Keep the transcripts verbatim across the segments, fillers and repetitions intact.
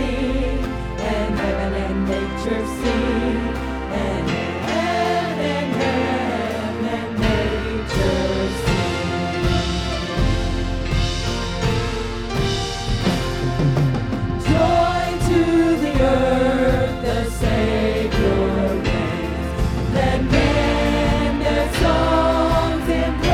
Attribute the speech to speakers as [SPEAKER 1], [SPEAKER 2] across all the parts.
[SPEAKER 1] sing, and heaven and nature sing, and heaven and heaven and nature sing. Joy to the earth, the Savior reigns. Let men their songs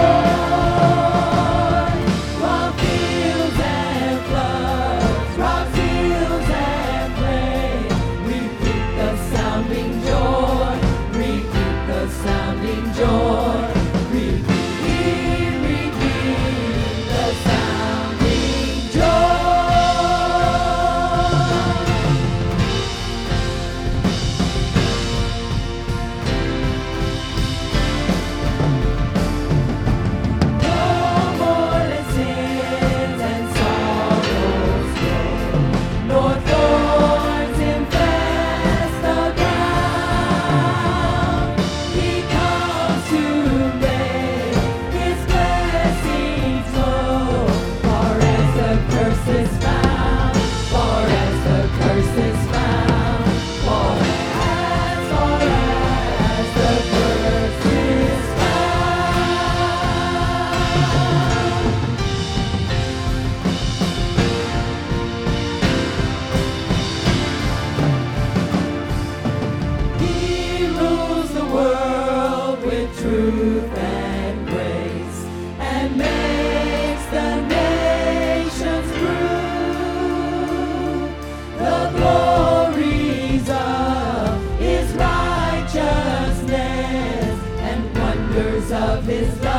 [SPEAKER 1] employ, while fields and floods, rocks, hills and plains, repeat the sounding joy, repeat the sounding joy, repeat, repeat the sounding joy. No more let sins and sorrows grow, nor thorns infest the ground. He comes to make His blessings flow, far as the curse is found, far as the curse is found, far as, far as the curse is found. He rules the world with truth and grace, and makes the nations prove the glories of His righteousness and wonders of His love.